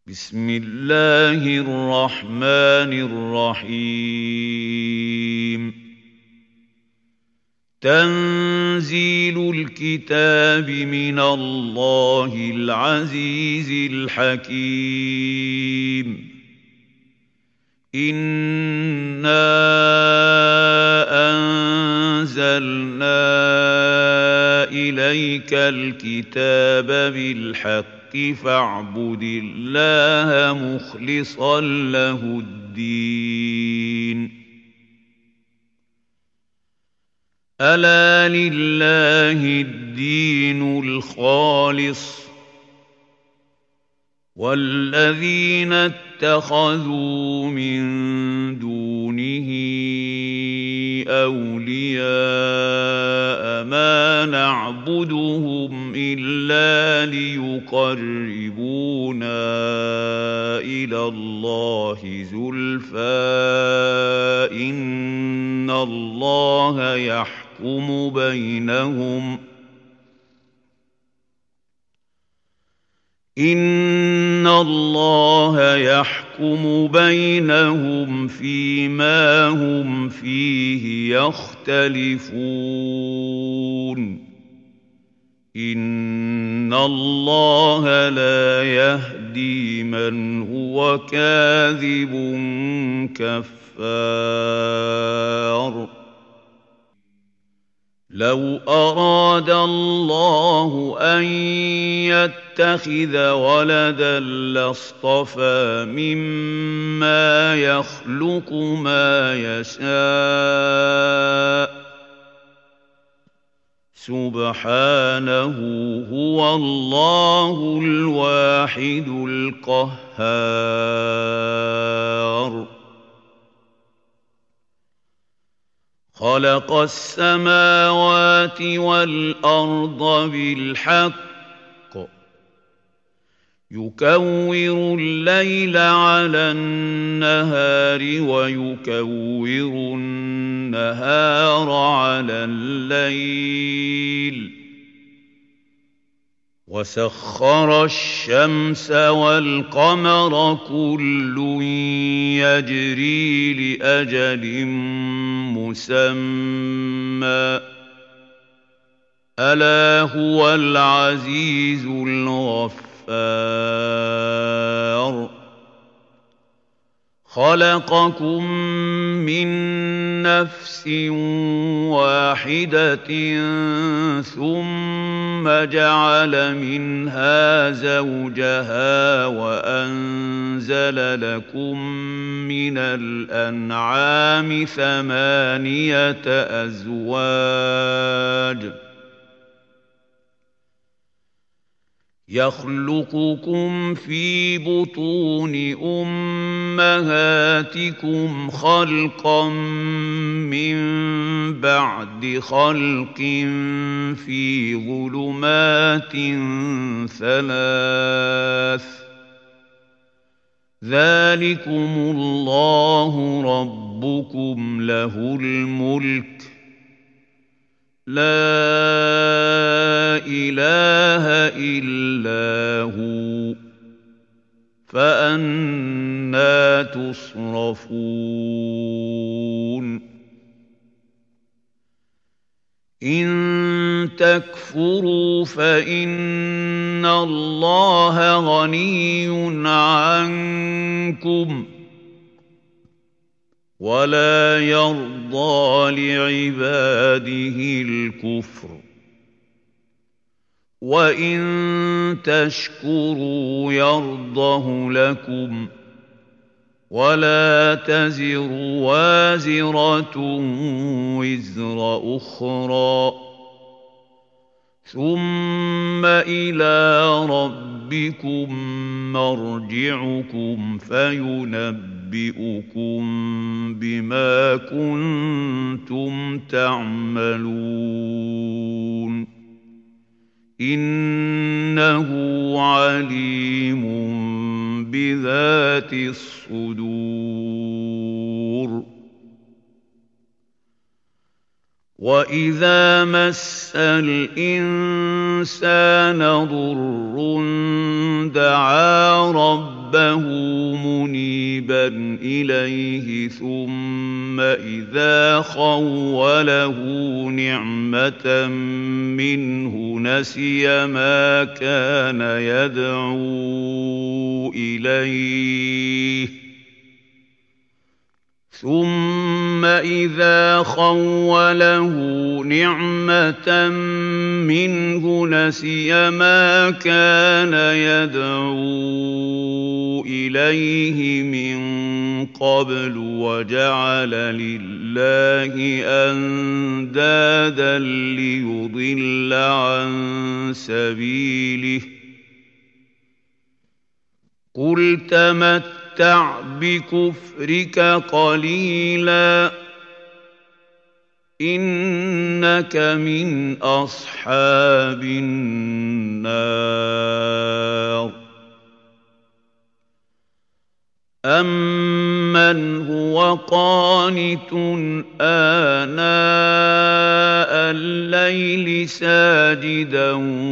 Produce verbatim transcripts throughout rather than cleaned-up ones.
بسم الله الرحمن الرحيم تنزيل الكتاب من الله العزيز الحكيم إنا أنزلنا إليك الكتاب بالحق فاعبد الله مخلصا له الدين ألا لله الدين الخالص والذين اتخذوا من دونه أولياء ما نعبدهم إلا ليقربونا إلى الله زلفى إن الله يحكم بينهم إن الله يحكم بينهم فيما هم فيه يختلفون إن الله لا يهدي من هو كاذب كفار لو أراد الله أن يتخذ ولدا لاصطفى مما يخلق ما يشاء سبحانه هو الله الواحد القهار خلق السماوات والأرض بالحق يكور الليل على النهار ويكور النهار على الليل وسخر الشمس والقمر كل يجري لأجل مسمى ألا هو العزيز الغفار خلقكم من نفس واحدة ثم جعل منها زوجها وأنزل لكم من الأنعام ثمانية أزواج يخلقكم في بطون أمهاتكم خلقا من بعد خلق في ظلمات ثلاث ذلكم الله ربكم له الملك لا إله إلا هو فأنى تصرفون إن تكفروا فإن الله غني عنكم ولا يرضى لعباده الكفر وإن تشكروا يرضه لكم ولا تزر وازرة وزر أخرى ثم إلى ربكم مرجعكم فينبئكم بما كنتم تعملون إنه عليم بذات الصدور وَإِذَا مَسَّ الْإِنسَانَ ضُرٌّ دَعَا رَبَّهُ رَبَّهُ مُنِيبًا إِلَيْهِ ثُمَّ إِذَا خَوَّلَهُ نِعْمَةً مِّنْهُ نَسِيَ مَا كَانَ يَدْعُو إِلَيْهِ ثُمَّ إِذَا خَوَّلَهُ نِعْمَةً مِّنْهُ نَسِيَ مَا كَانَ يَدْعُو إِلَيْهِ مِن قَبْلُ وَجَعَلَ لِلَّهِ أَندَادًا لِّيُضِلَّ عَن سَبِيلِهِ ۗ قُلْ تَمَتَّعْ بِكُفْرِكَ قَلِيلًا إِنَّكَ مِنْ أَصْحَابِ النَّارِ أَمَّنْ هُوَ قَانِتٌ آنَاءَ اللَّيْلِ سَاجِدًا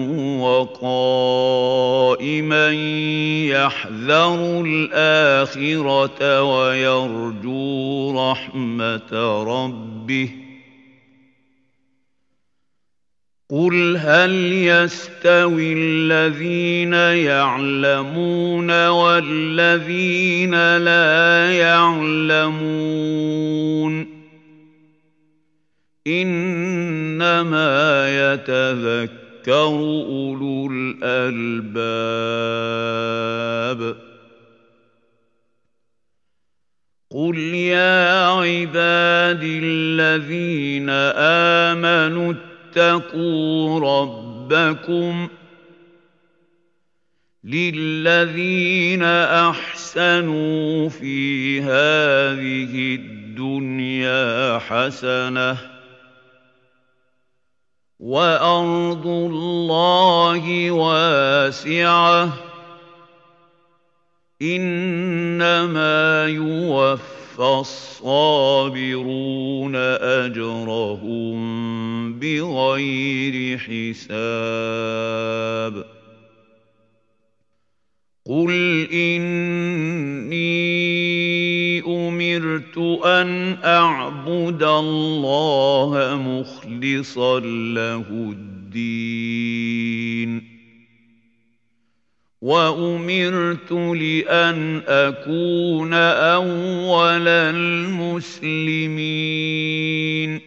وَقَائِمًا يَحْذَرُ الْآخِرَةَ وَيَرْجُو رَحْمَةَ رَبِّهِ ۗ قُلْ هَلْ يَسْتَوِي الَّذِينَ يَعْلَمُونَ وَالَّذِينَ لَا يَعْلَمُونَ ۗ إِنَّمَا يَتَذَكَّرُ أُولُو الْأَلْبَابِ قُلْ يَا عِبَادِي الَّذِينَ آمَنُوا اتَّقُوا رَبَّكُمْ لِلَّذِينَ أَحْسَنُوا فِي هَٰذِهِ الدُّنْيَا حَسَنَةٌ ۗ وَأَرْضُ اللَّهِ وَاسِعَةٌ ۗ إِنَّمَا يُوَفَّى الصَّابِرُونَ أَجْرَهُم بِغَيْرِ حِسَابٍ قُلْ إِنِّي أُمِرْتُ أَنْ أَعْبُدَ اللَّهَ مُخْلِصًا لَّهُ الدِّينَ وَأُمِرْتُ لِأَنْ أَكُونَ أَوَّلَ الْمُسْلِمِينَ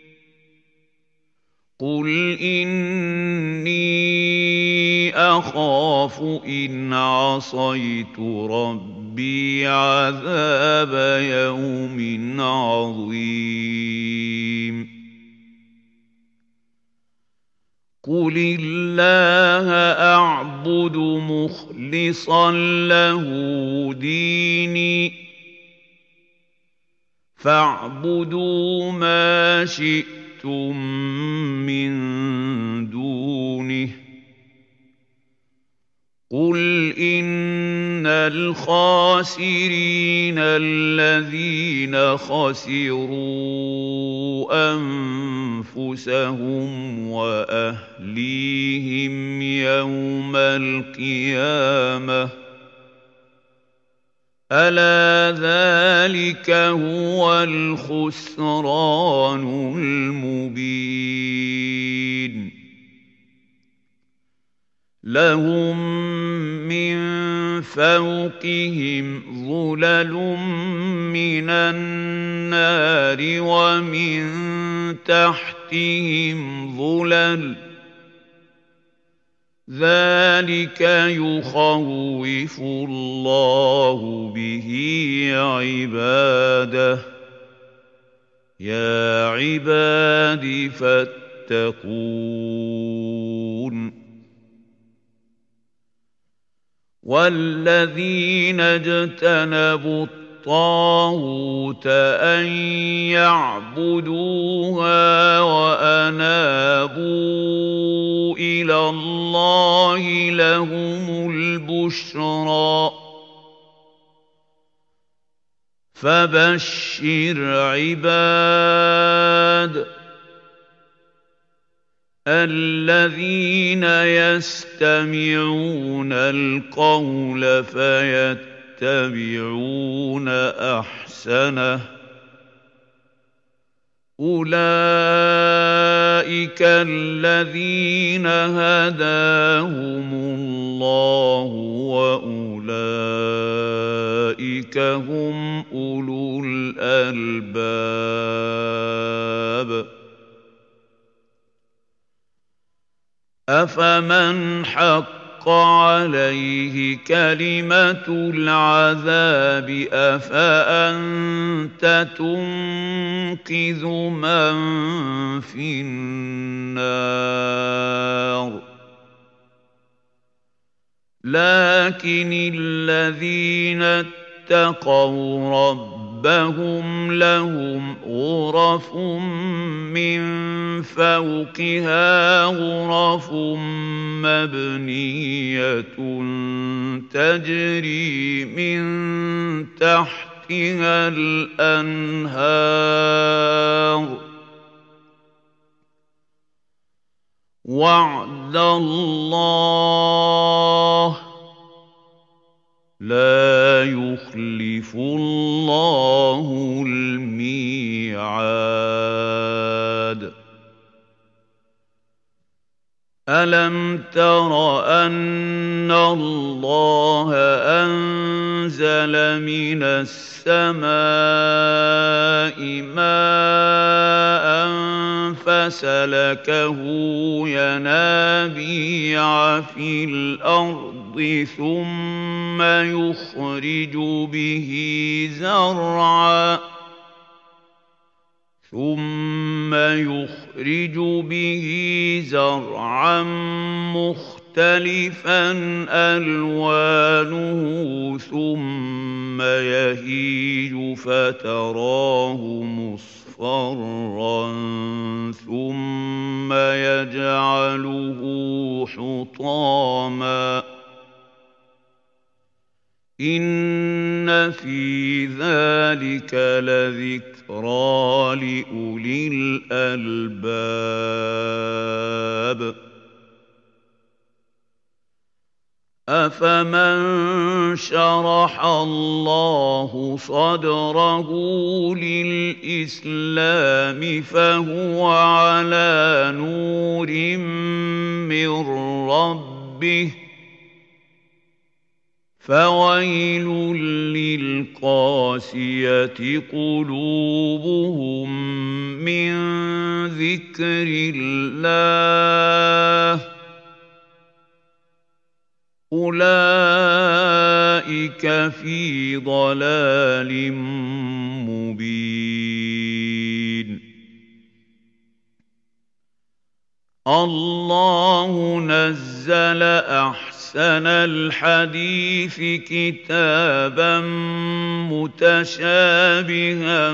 قُلْ إِنِّي أَخَافُ إِنْ عَصَيْتُ رَبِّي عَذَابَ يَوْمٍ عَظِيمٍ قُلِ اللَّهَ أَعْبُدُ مُخْلِصًا لَّهُ دِينِي فَاعْبُدُوا مَا شِئْتُم مِّن دُونِهِ قُلْ إِنَّ الْخَاسِرِينَ الَّذِينَ خَسِرُوا أَنفُسَهُمْ وَأَهْلِيهِمْ يَوْمَ الْقِيَامَةِ أَلَا ذَٰلِكَ هُوَ الْخُسْرَانُ الْمُبِينُ لَهُم مِّن فَوْقِهِمْ ظُلَلٌ مِّنَ النَّارِ وَمِن تَحْتِهِمْ ظُلَلٌ ۚ ذَٰلِكَ يُخَوِّفُ اللَّهُ بِهِ عِبَادَهُ ۚ يَا عِبَادِ فَاتَّقُونِ وَالَّذِينَ اجْتَنَبُوا الطَّاغُوتَ أَن يَعْبُدُوهَا وَأَنَابُوا إِلَى اللَّهِ لَهُمُ الْبُشْرَىٰ ۚ فَبَشِّرْ عِبَادِ الذين يستمعون القول فيتبعون أحسنه أولئك الذين هداهم الله وأولئك هم أولو الألباب أفمن حق عليه كلمة العذاب أفأنت تنقذ من في النار لكن الذين اتقوا ربهم لهم غرف من فوقها غرف مبنية تجري من تحتها الأنهار وعد الله لا يخلف الله الميعاد ألم تر أن الله أنزل من السماء ماء فسلكه ينابيع في الأرض ثم يخرج به زرعا ثم يخرج به زرعا مختلفا ألوانه ثم يهيج فتراه مصفرا ثم يجعله حطاما إن في ذلك لذكرى لأولي الألباب أفمن شرح الله صدره للإسلام فهو على نور من ربه فويل للقاسية قلوبهم من ذكر الله أولئك في ضلال مبين الله نزل أحسن أحسن الحديث كتابا متشابها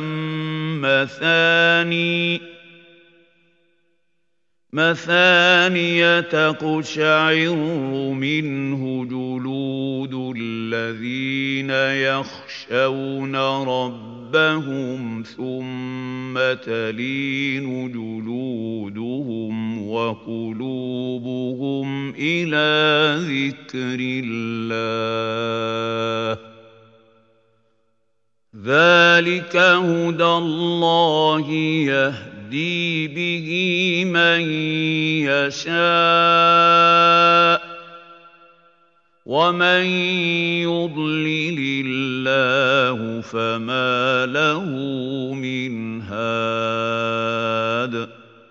مثاني مثانية تقشعر منه جلود الذين يخشون ربهم ثم تلين جلودهم وقلوبهم إلى ذكر الله ذلك هدى الله يهدي به من يشاء ومن يضلل الله فما له من هاد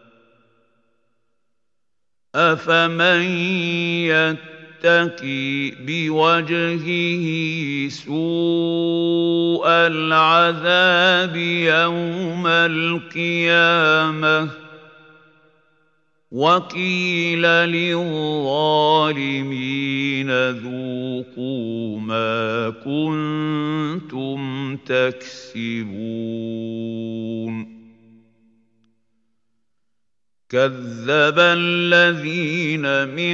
أفمن يتقي بوجهه سوء العذاب يوم القيامة وقيل للظالمين ذوقوا ما كنتم تكسبون كذب الذين من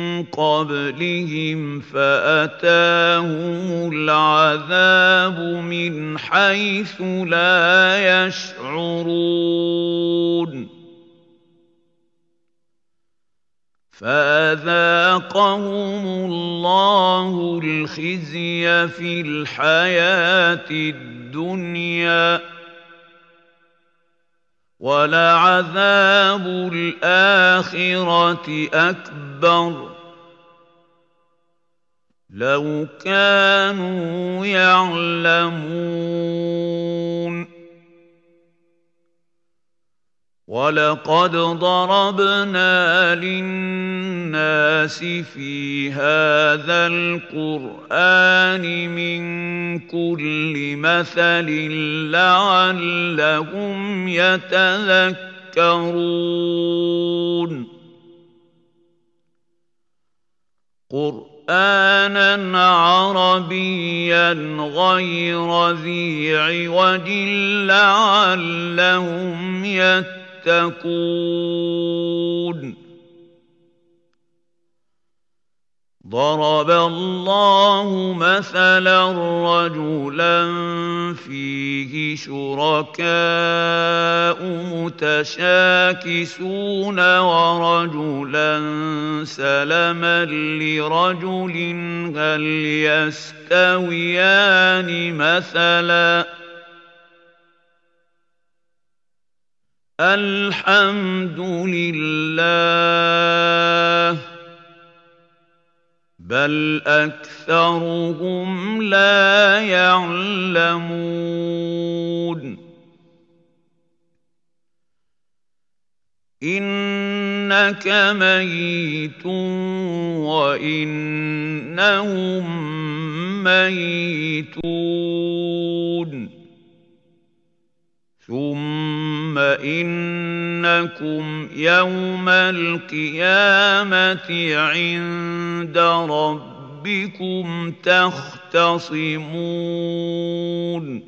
قبلهم فأتاهم العذاب من حيث لا يشعرون فأذاقهم الله الخزي في الحياة الدنيا ولعذاب الآخرة أكبر لو كانوا يعلمون وَلَقَدْ ضَرَبْنَا لِلنَّاسِ فِي هَذَا الْقُرْآنِ مِنْ كُلِّ مَثَلٍ لَعَلَّهُمْ يَتَذَكَّرُونَ قُرْآنًا عَرَبِيًّا غَيْرَ ذِي عِوَجٍ لَعَلَّهُمْ يَتَّقُونَ تَتَّقُونَ ضَرَبَ اللَّهُ مَثَلًا رَّجُلًا فِيهِ شُرَكَاءُ مُتَشَاكِسُونَ وَرَجُلًا سَلَمًا لِّرَجُلٍ هَلْ يَسْتَوِيَانِ مَثَلًا ۚ الْحَمْدُ لِلَّهِ بَلْ أَكْثَرُهُمْ لَا يَعْلَمُونَ إِنَّكَ مَيِّتٌ وَإِنَّهُم مَّيِّتُونَ ثُمَّ إِنَّكُمْ يَوْمَ الْقِيَامَةِ عِندَ رَبِّكُمْ تَخْتَصِمُونَ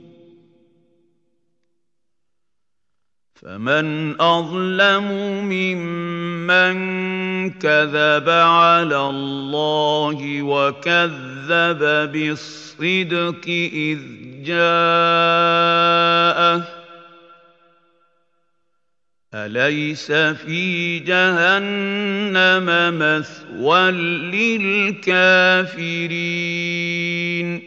فَمَنْ أَظْلَمُ مِمَّنْ كَذَبَ عَلَى اللَّهِ وَكَذَّبَ بِالصِّدْقِ إِذْ جَاءَهُ أَلَيْسَ فِي جَهَنَّمَ مَثْوًى لِّلْكَافِرِينَ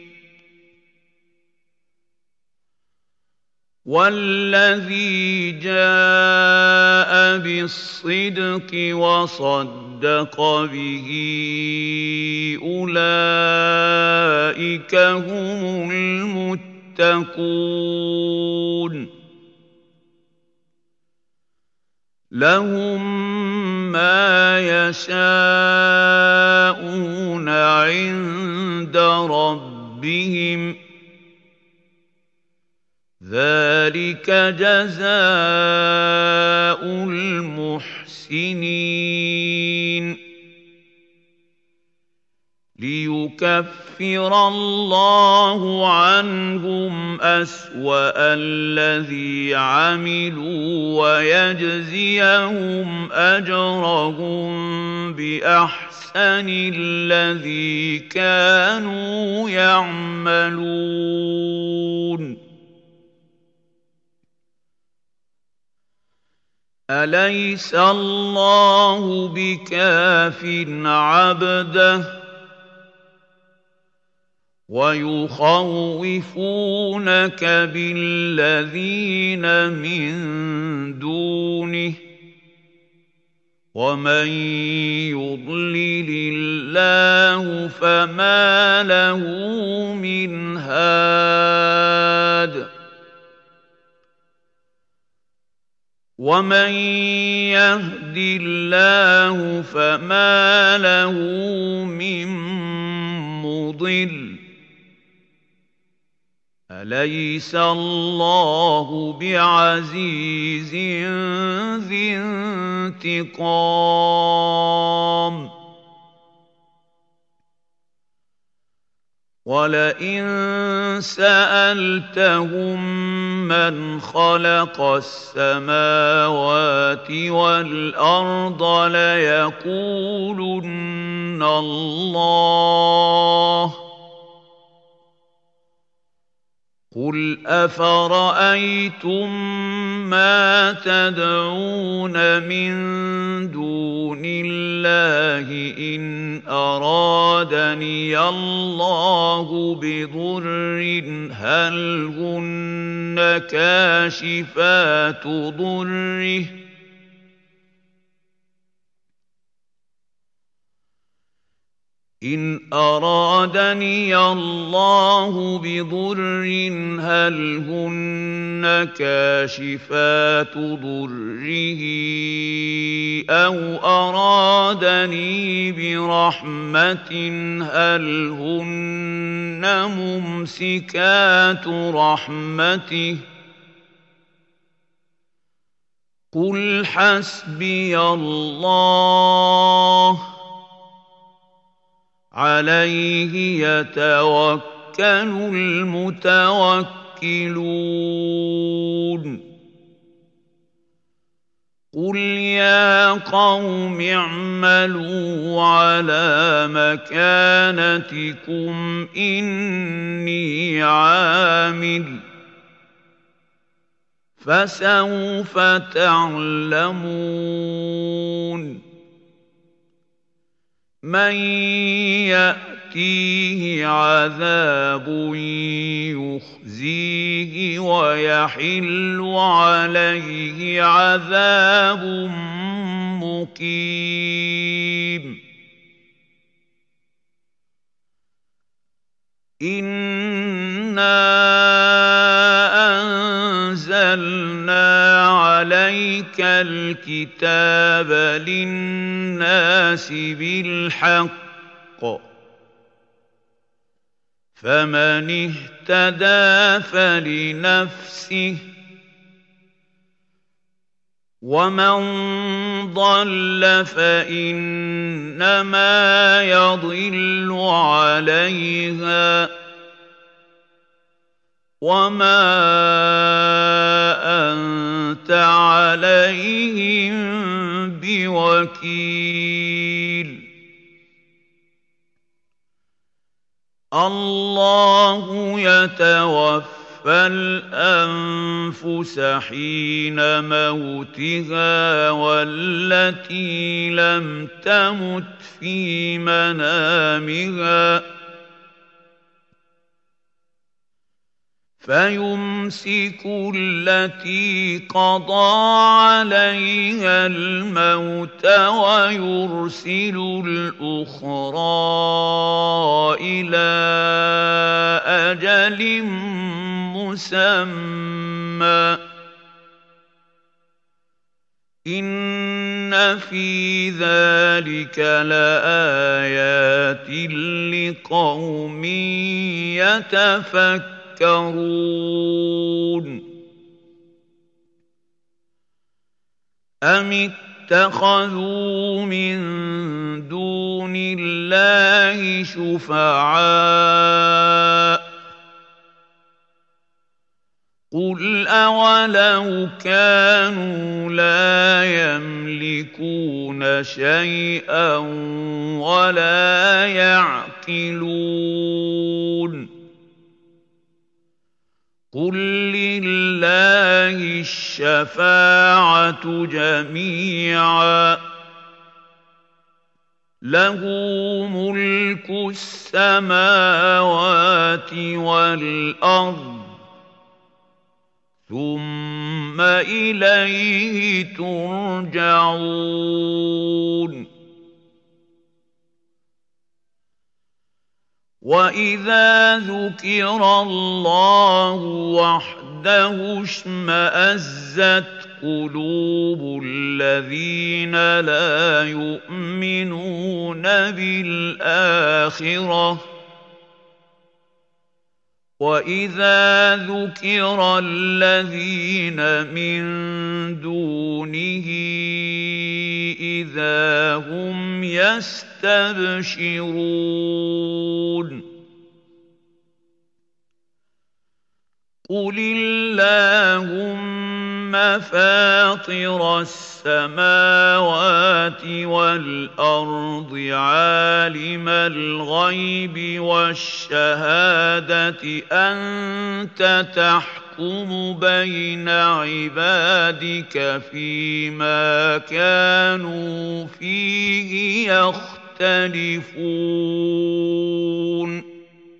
وَالَّذِي جَاءَ بِالصِّدْقِ وَصَدَّقَ بِهِ أُولَٰئِكَ هُمُ الْمُتَّقُونَ لَهُم مَّا يَشَاءُونَ عِندَ رَبِّهِمْ ۚ ذَٰلِكَ جَزَاءُ الْمُحْسِنِينَ لِيُكَفِّرَ اللَّهُ عَنْهُمْ أَسْوَأَ الَّذِي عَمِلُوا وَيَجْزِيَهُمْ أَجْرَهُم بِأَحْسَنِ الَّذِي كَانُوا يَعْمَلُونَ أَلَيْسَ اللَّهُ بِكَافٍ عَبْدَهُ وَيُخَوِّفُونَكَ بِالَّذِينَ مِن دُونِهِ ۚ وَمَن يُضْلِلِ اللَّهُ فَمَا لَهُ مِنْ هَادٍ وَمَن يَهْدِ اللَّهُ فَمَا لَهُ مِن مُّضِلٍّ أَلَيْسَ اللَّهُ بِعَزِيزٍ ذِي انتِقَامٍ وَلَئِن سَأَلْتَهُم مَّنْ خَلَقَ السَّمَاوَاتِ وَالْأَرْضَ لَيَقُولُنَّ اللَّهُ ۚ قُلْ أَفَرَأَيْتُم مَّا تَدْعُونَ مِن دُونِ اللَّهِ إِنْ أَرَادَنِيَ اللَّهُ بِضُرٍّ هَلْ هُنَّ كَاشِفَاتُ ضُرِّهِ إِنْ أَرَادَنِيَ اللَّهُ بِضُرٍّ هَلْ هُنَّ كَاشِفَاتُ ضُرِّهِ أَوْ أَرَادَنِي بِرَحْمَةٍ هَلْ هُنَّ مُمْسِكَاتُ رَحْمَتِهِ قُلْ حَسْبِيَ اللَّهُ عَلَيْهِ يَتَوَكَّلُ الْمُتَوَكِّلُونَ قُلْ يَا قَوْمِ اعْمَلُوا عَلَىٰ مَكَانَتِكُمْ إِنِّي عَامِلٌ ۖ فَسَوْفَ تَعْلَمُونَ مَن يَأْتِيهِ عَذَابٌ يُخْزِيهِ وَيَحِلُّ عَلَيْهِ عَذَابٌ مُّقِيمٌ إِنَّا أَنزَلْنَا عَلَيْكَ الْكِتَابَ لِلنَّاسِ بِالْحَقِّ ۖ فَمَنِ اهْتَدَىٰ فَلِنَفْسِهِ ۖ وَمَن ضَلَّ فَإِنَّمَا يَضِلُّ عَلَيْهَا ۖ وَمَا أَنتَ عَلَيْهِم بِوَكِيلٍ اللَّهُ يَتَوَفَّى الْأَنفُسَ حِينَ مَوْتِهَا وَالَّتِي لَمْ تَمُتْ فِي مَنَامِهَا ۖ فَيُمْسِكُ الَّتِي قَضَىٰ عَلَيْهَا الْمَوْتَ وَيُرْسِلُ الْأُخْرَىٰ إِلَىٰ أَجَلٍ مُّسَمًّى ۚ إِنَّ فِي ذَٰلِكَ لَآيَاتٍ لِّقَوْمٍ يَتَفَكَّرُونَ أَمِ اتَّخَذُوا مِن دُونِ اللَّهِ شُفَعَاءَ ۚ قُلْ أَوَلَوْ كَانُوا لَا يَمْلِكُونَ شَيْئًا وَلَا يَعْقِلُونَ قُل لِّلَّهِ الشَّفَاعَةُ جَمِيعًا ۖ لَّهُ مُلْكُ السَّمَاوَاتِ وَالْأَرْضِ ۖ ثُمَّ إِلَيْهِ تُرْجَعُونَ وَإِذَا ذُكِرَ اللَّهُ وَحْدَهُ اشْمَأَزَّتْ قُلُوبُ الَّذِينَ لَا يُؤْمِنُونَ بِالْآخِرَةِ ۖ وَإِذَا ذُكِرَ الَّذِينَ مِن دُونِهِ إِذَا هُمْ يَسْتَبْشِرُونَ قُلِ اللَّهُمَّ فاطر السماوات والأرض عالم الغيب والشهادة أنت تحكم بين عبادك فيما كانوا فيه يختلفون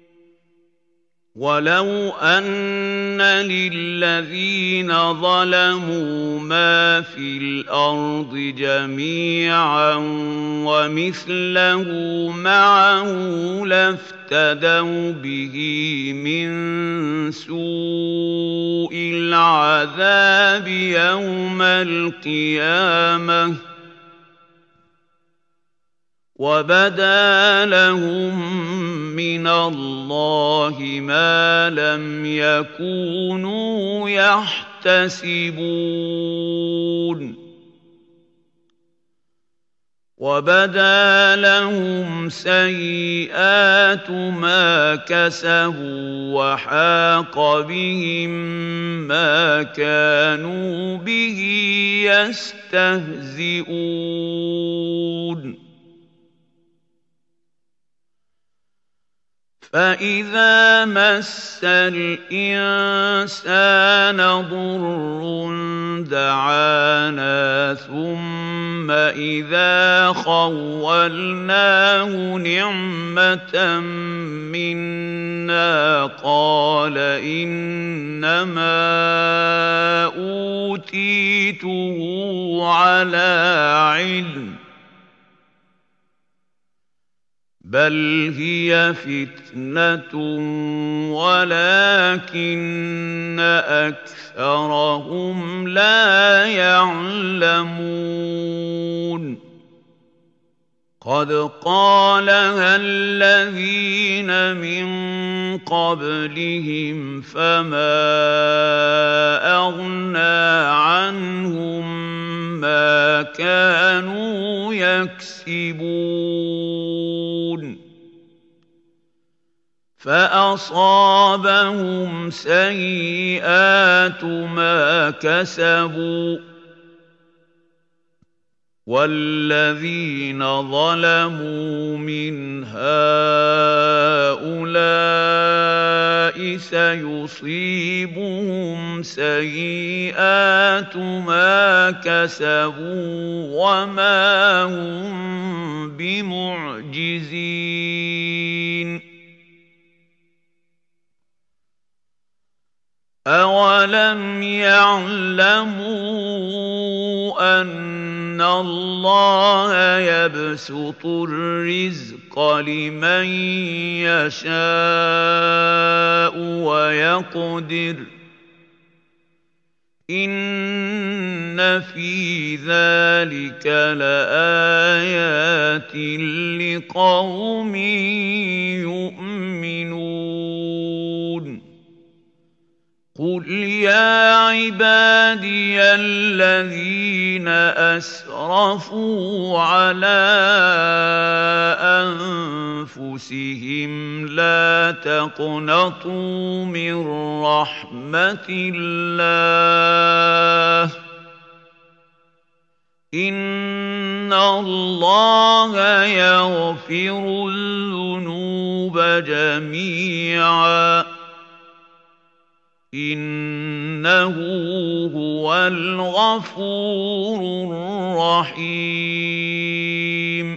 ولو أن للذين ظلموا ما في الأرض جميعا ومثله معه لافتدوا به من سوء العذاب يوم القيامة وبدا لهم من الله ما لم يكونوا يحتسبون وبدا لهم سيئات ما كسبوا وحاق بهم ما كانوا به يستهزئون فإذا مس الإنسان ضر دعانا ثم إذا خولناه نعمة منا قال إنما أوتيته على علم بل هي فتنة ولكن أكثرهم لا يعلمون قد قالها الذين من قبلهم فما أغنى عنهم ما كانوا يكسبون فأصابهم سيئات ما كسبوا والذين ظلموا من هؤلاء سيصيبهم سيئات ما كسبوا وما هم بمعجزين أولم يعلموا أن الله يبسط الرزق لمن يشاء ويقدر إن في ذلك لآيات لقوم يؤمنون قل يا عبادي الذين أسرفوا على أنفسهم لا تقنطوا من رحمة الله إن الله يغفر الذنوب جميعا إنه هو الغفور الرحيم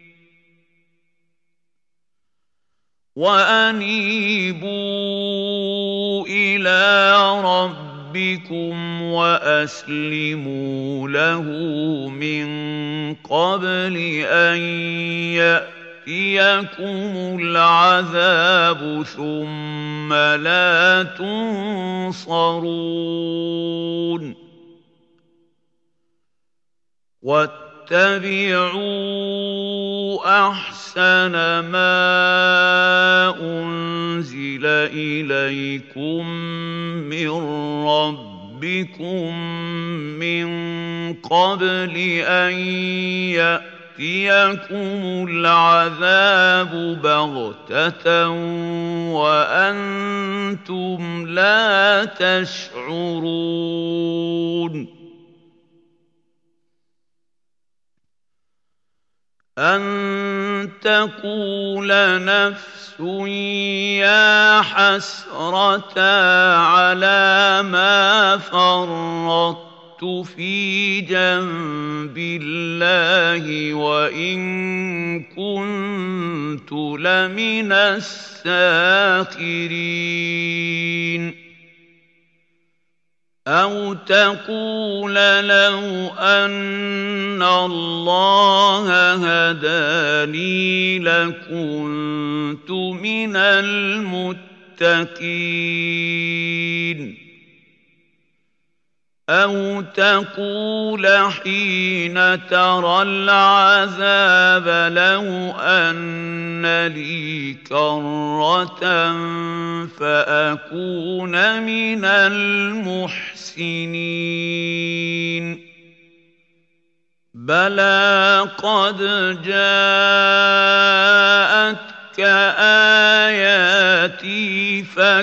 وأنيبوا إلى ربكم وأسلموا له من قبل أن يأتي يأتيكم العذاب ثم لا تنصرون واتبعوا أحسن ما أنزل إليكم من ربكم من قبل أن يأتي يأتيكم العذاب بغتة وأنتم وأنتم لا تشعرون أن تقول نفس يا حسرة على ما فرطت في جنب الله وإن كنت لمن الساخرين أو تقول لو أن الله هداني لكنت من المتقين أو تقول حين ترى العذاب لو أن لي كرة فأكون من المحسنين بلى قد جاءتك آياتي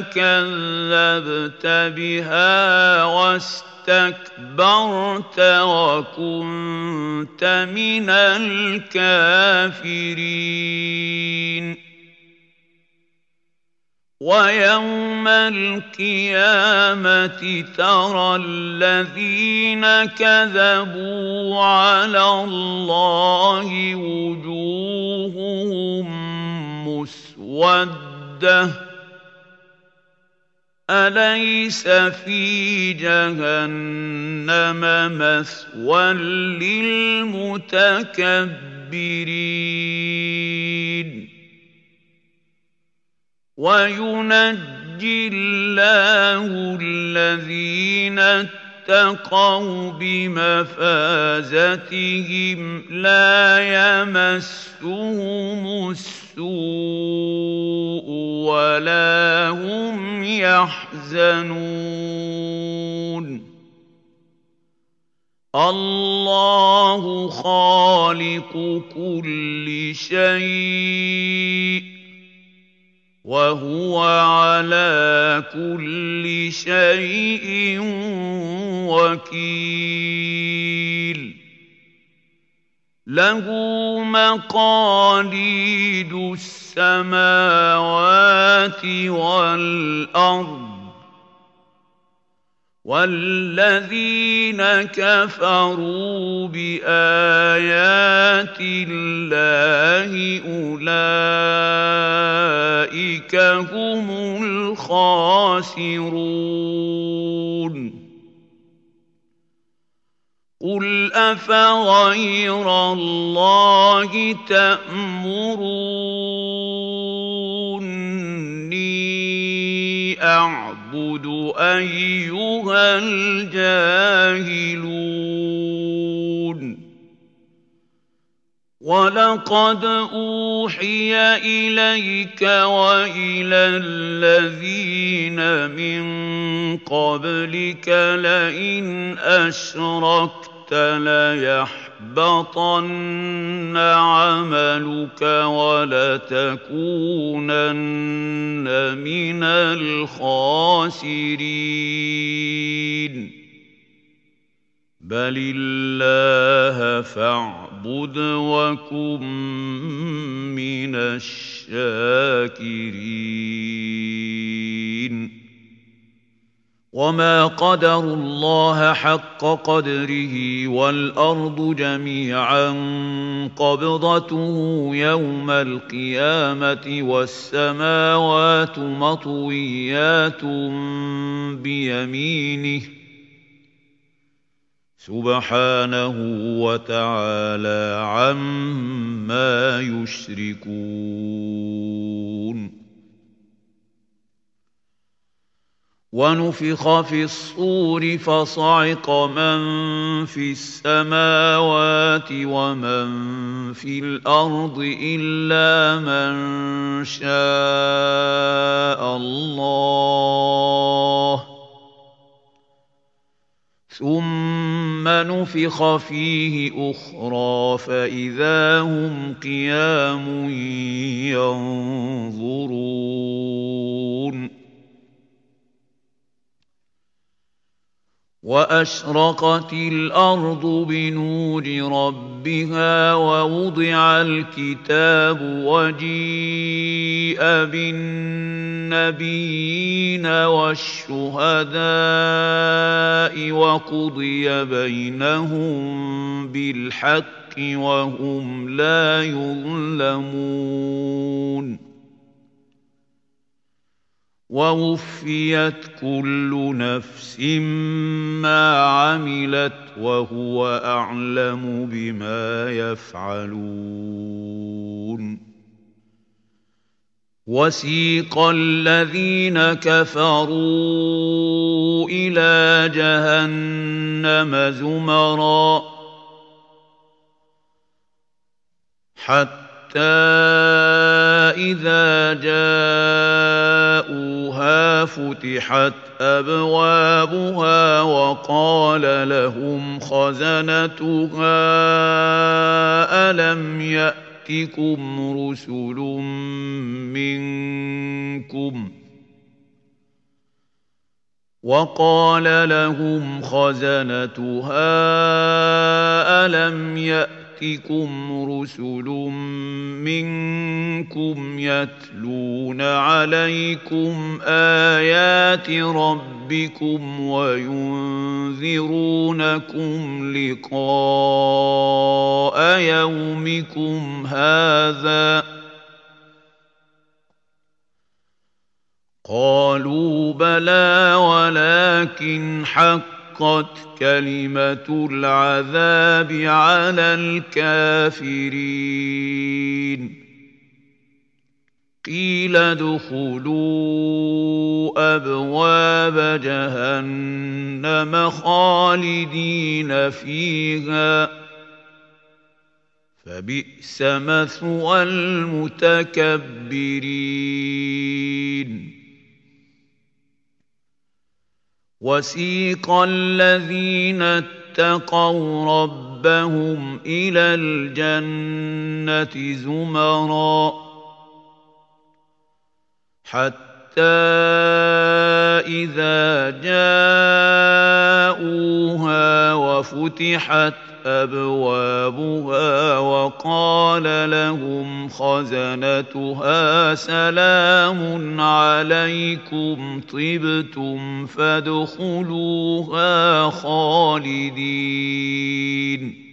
فكذبت بها واستكبرت اسْتَكْبَرْتَ وَكُنتَ مِنَ الْكَافِرِينَ وَيَوْمَ الْقِيَامَةِ تَرَى الَّذِينَ كَذَبُوا عَلَى اللَّهِ وُجُوهُهُم مُّسْوَدَّةٌ أَلَيْسَ فِي جَهَنَّمَ مَثْوًى لِّلْمُتَكَبِّرِينَ وَيُنَجِّي اللَّهُ الَّذِينَ اتَّقَوْا بِمَفَازَتِهِمْ لَا يَمَسُّهُمُ السُّوءُ وَلَا هُمْ يَحْزَنُونَ اللَّهُ خَالِقُ كُلِّ شَيْءٍ وَهُوَ عَلَى كُلِّ شَيْءٍ وَكِيلٌ لَهُ مَقَالِيدُ السَّمَاوَاتِ وَالْأَرْضِ وَالَّذِينَ كَفَرُوا بِآيَاتِ اللَّهِ أُولَٰئِكَ هُمُ الْخَاسِرُونَ قُلْ أَفَغَيْرَ اللَّهِ تَأْمُرُونِّي أَعْبُدُ أَيُّهَا الْجَاهِلُونَ وَلَقَدْ أُوحِيَ إِلَيْكَ وَإِلَى الَّذِينَ مِن قَبْلِكَ لَئِنْ أَشْرَكْتَ لَيَحْبَطَنَّ عَمَلُكَ وَلَتَكُونَنَّ مِنَ الْخَاسِرِينَ بَلِ اللَّهَ فَاعْبُدْ وَكُن مِّنَ الشَّاكِرِينَ وَمَا قَدَرُوا اللَّهَ حَقَّ قَدْرِهِ وَالْأَرْضُ جَمِيعًا قَبْضَتُهُ يَوْمَ الْقِيَامَةِ وَالسَّمَاوَاتُ مَطْوِيَّاتٌ بِيَمِينِهِ سُبْحَانَهُ وَتَعَالَىٰ عَمَّا يُشْرِكُونَ وَنُفِخَ فِي الصُّورِ فَصَعِقَ مَن فِي السَّمَاوَاتِ وَمَن فِي الْأَرْضِ إِلَّا مَن شَاءَ اللَّهُ ثُمَّ نُفِخَ فِيهِ أُخْرَىٰ فَإِذَا هُمْ قِيَامٌ يَنظُرُونَ وأشرقت الأرض بنور ربها ووضع الكتاب وجيء بالنبيين والشهداء وقضي بينهم بالحق وهم لا يظلمون ووفيت كل نفس ما عملت وهو أعلم بما يفعلون وسيق الذين كفروا إلى جهنم زمرا حتى إذا جاءوها فتحت أبوابها وقال لهم خزنتها ألم يأتكم رسل منكم وقال لهم خزنتها ألم يأتكم رسل منكم يتلون عليكم آيات ربكم وينذرونكم لقاء يومكم هذا قالوا بلى ولكن حق حقت كلمة العذاب على الكافرين قيل ادخلوا أبواب جهنم خالدين فيها فبئس مثوى المتكبرين وسيق الذين اتقوا ربهم إلى الجنة زمرا حتى إذا جاءوها وفتحت أبوابها وقال لهم خزنتها سلام عليكم طبتم فادخلوها خالدين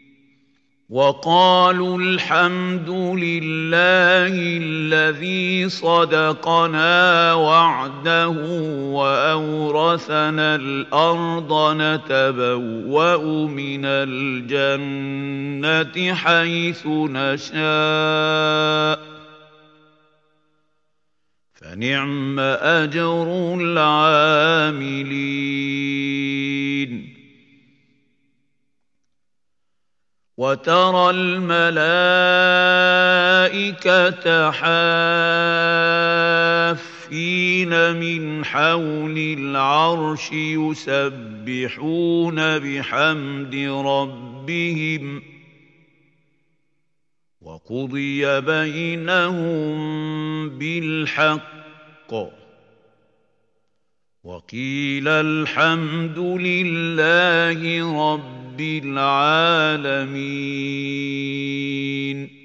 وقالوا الحمد لله الذي صدقنا وعده وأورثنا الأرض نتبوأ من الجنة حيث نشاء فنعم أجر العاملين وترى الملائكة حافين من حول العرش يسبحون بحمد ربهم وقضي بينهم بالحق وقيل الحمد لله رب العالمين